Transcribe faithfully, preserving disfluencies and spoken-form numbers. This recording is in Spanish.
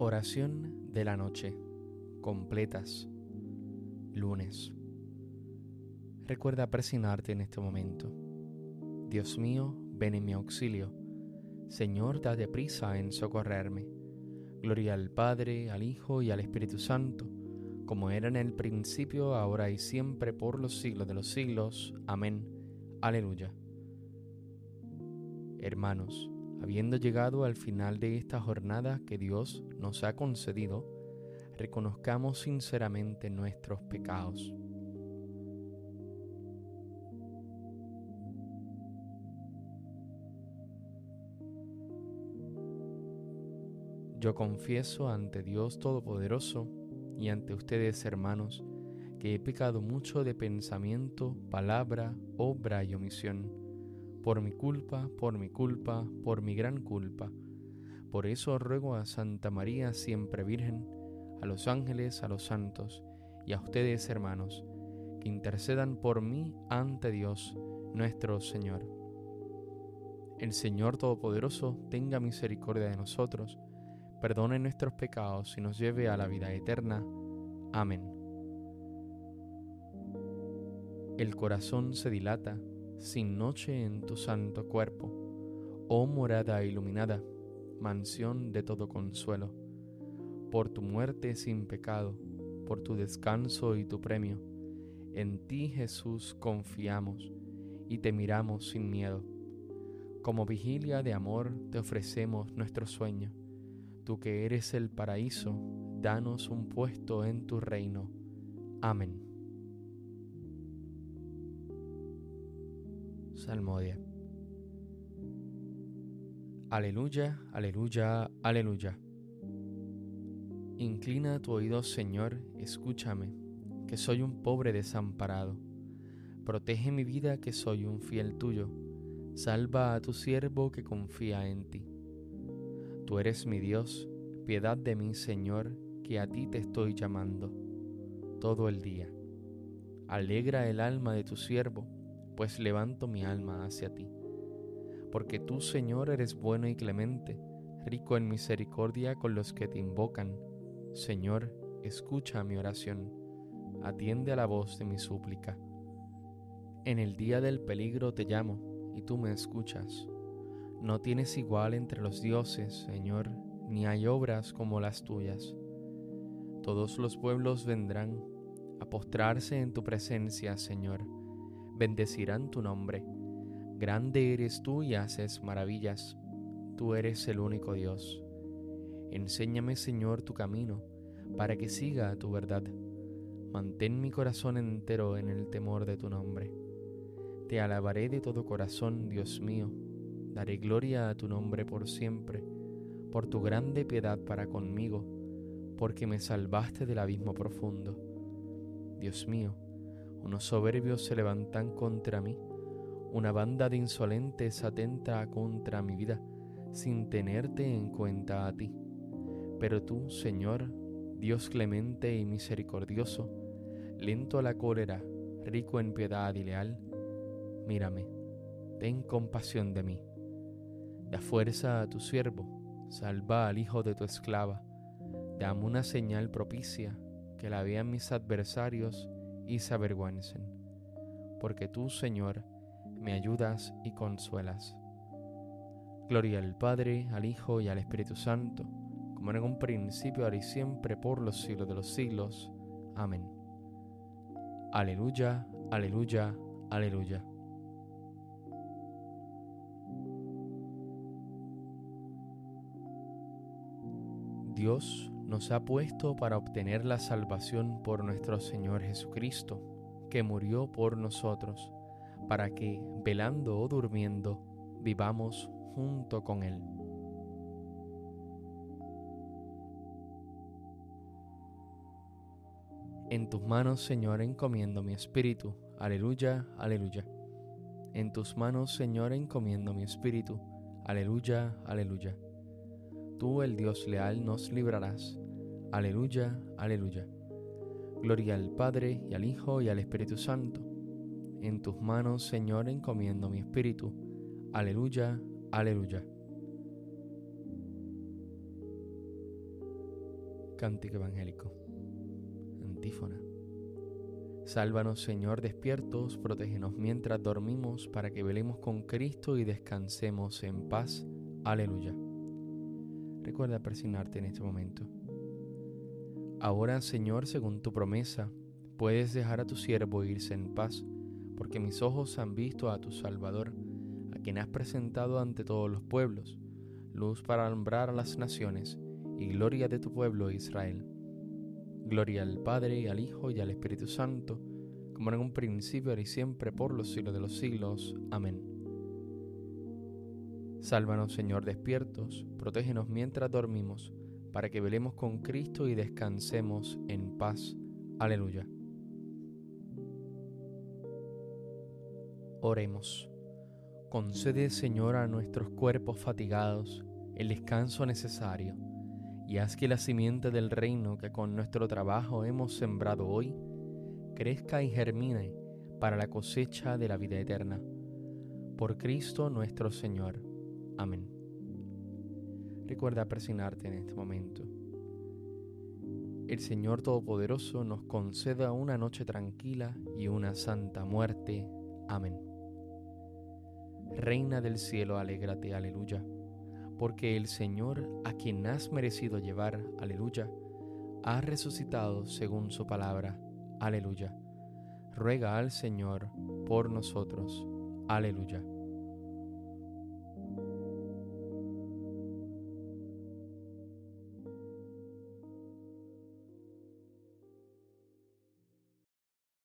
Oración de la noche. Completas. Lunes. Recuerda presionarte en este momento. Dios mío, ven en mi auxilio. Señor, date prisa en socorrerme. Gloria al Padre, al Hijo y al Espíritu Santo, como era en el principio, ahora y siempre, por los siglos de los siglos. Amén. Aleluya. Hermanos, habiendo llegado al final de esta jornada que Dios nos ha concedido, reconozcamos sinceramente nuestros pecados. Yo confieso ante Dios Todopoderoso y ante ustedes, hermanos, que he pecado mucho de pensamiento, palabra, obra y omisión, por mi culpa, por mi culpa, por mi gran culpa. Por eso ruego a Santa María, siempre Virgen, a los ángeles, a los santos, y a ustedes, hermanos, que intercedan por mí ante Dios, nuestro Señor. El Señor Todopoderoso tenga misericordia de nosotros, perdone nuestros pecados y nos lleve a la vida eterna. Amén. El corazón se dilata sin noche en tu santo cuerpo, oh morada iluminada, mansión de todo consuelo. Por tu muerte sin pecado, por tu descanso y tu premio, en ti, Jesús, confiamos y te miramos sin miedo. Como vigilia de amor te ofrecemos nuestro sueño. Tú que eres el paraíso, danos un puesto en tu reino. Amén. Salmodia. Aleluya, aleluya, aleluya. Inclina tu oído, Señor, escúchame, que soy un pobre desamparado. Protege mi vida, que soy un fiel tuyo. Salva a tu siervo que confía en ti. Tú eres mi Dios, piedad de mí, Señor, que a ti te estoy llamando todo el día. Alegra el alma de tu siervo, pues levanto mi alma hacia ti. Porque tú, Señor, eres bueno y clemente, rico en misericordia con los que te invocan. Señor, escucha mi oración, atiende a la voz de mi súplica. En el día del peligro te llamo, y tú me escuchas. No tienes igual entre los dioses, Señor, ni hay obras como las tuyas. Todos los pueblos vendrán a postrarse en tu presencia, Señor. Bendecirán tu nombre. Grande eres tú y haces maravillas. Tú eres el único Dios. Enséñame, Señor, tu camino, para que siga tu verdad. Mantén mi corazón entero en el temor de tu nombre. Te alabaré de todo corazón, Dios mío. Daré gloria a tu nombre por siempre, por tu grande piedad para conmigo, porque me salvaste del abismo profundo. Dios mío, unos soberbios se levantan contra mí, una banda de insolentes atenta contra mi vida, sin tenerte en cuenta a ti. Pero tú, Señor, Dios clemente y misericordioso, lento a la cólera, rico en piedad y leal, mírame, ten compasión de mí. Da fuerza a tu siervo, salva al hijo de tu esclava, dame una señal propicia, que la vean mis adversarios y se avergüencen. Porque tú, Señor, me ayudas y consuelas. Gloria al Padre, al Hijo y al Espíritu Santo, como era en un principio, ahora y siempre, por los siglos de los siglos. Amén. Aleluya, aleluya, aleluya. Dios nos ha puesto para obtener la salvación por nuestro Señor Jesucristo, que murió por nosotros, para que, velando o durmiendo, vivamos junto con Él. En tus manos, Señor, encomiendo mi espíritu. Aleluya, aleluya. En tus manos, Señor, encomiendo mi espíritu. Aleluya, aleluya. Tú, el Dios leal, nos librarás. Aleluya, aleluya. Gloria al Padre, y al Hijo, y al Espíritu Santo. En tus manos, Señor, encomiendo mi espíritu. Aleluya, aleluya. Cántico evangélico. Antífona. Sálvanos, Señor, despiertos, protégenos mientras dormimos, para que velemos con Cristo y descansemos en paz. Aleluya. Recuerda persignarte en este momento. Ahora, Señor, según tu promesa, puedes dejar a tu siervo irse en paz, porque mis ojos han visto a tu Salvador, a quien has presentado ante todos los pueblos, luz para alumbrar a las naciones y gloria de tu pueblo Israel. Gloria al Padre, y al Hijo, y al Espíritu Santo, como en un principio, ahora y siempre, por los siglos de los siglos. Amén. Sálvanos, Señor, despiertos, protégenos mientras dormimos, para que velemos con Cristo y descansemos en paz. Aleluya. Oremos. Concede, Señor, a nuestros cuerpos fatigados el descanso necesario, y haz que la simiente del reino que con nuestro trabajo hemos sembrado hoy crezca y germine para la cosecha de la vida eterna. Por Cristo nuestro Señor. Amén. Recuerda persignarte en este momento. El Señor Todopoderoso nos conceda una noche tranquila y una santa muerte. Amén. Reina del cielo, alégrate, aleluya, porque el Señor, a quien has merecido llevar, aleluya, ha resucitado según su palabra, aleluya. Ruega al Señor por nosotros, aleluya.